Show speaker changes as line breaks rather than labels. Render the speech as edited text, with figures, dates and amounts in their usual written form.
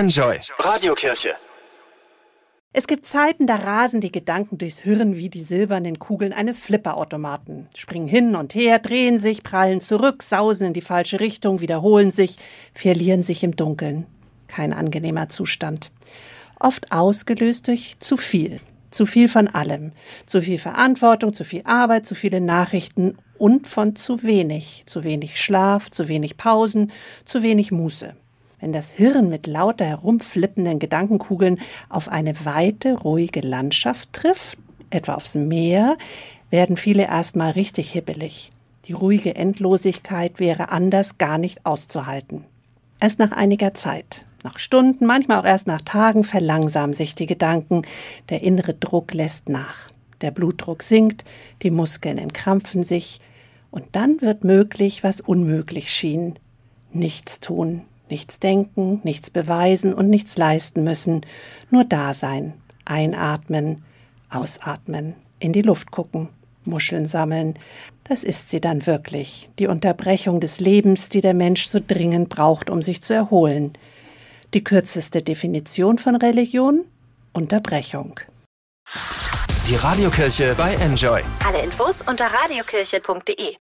Enjoy Radiokirche.
Es gibt Zeiten, da rasen die Gedanken durchs Hirn wie die silbernen Kugeln eines Flipperautomaten. Springen hin und her, drehen sich, prallen zurück, sausen in die falsche Richtung, wiederholen sich, verlieren sich im Dunkeln. Kein angenehmer Zustand. Oft ausgelöst durch zu viel. Zu viel von allem. Zu viel Verantwortung, zu viel Arbeit, zu viele Nachrichten und von zu wenig. Zu wenig Schlaf, zu wenig Pausen, zu wenig Muße. Wenn das Hirn mit lauter herumflippenden Gedankenkugeln auf eine weite, ruhige Landschaft trifft, etwa aufs Meer, werden viele erstmal richtig hibbelig. Die ruhige Endlosigkeit wäre anders gar nicht auszuhalten. Erst nach einiger Zeit, nach Stunden, manchmal auch erst nach Tagen, verlangsamen sich die Gedanken. Der innere Druck lässt nach. Der Blutdruck sinkt, die Muskeln entkrampfen sich. Und dann wird möglich, was unmöglich schien. Nichts tun. Nichts denken, nichts beweisen und nichts leisten müssen. Nur da sein, einatmen, ausatmen, in die Luft gucken, Muscheln sammeln. Das ist sie dann wirklich, die Unterbrechung des Lebens, die der Mensch so dringend braucht, um sich zu erholen. Die kürzeste Definition von Religion? Unterbrechung.
Die Radiokirche bei Enjoy.
Alle Infos unter radiokirche.de.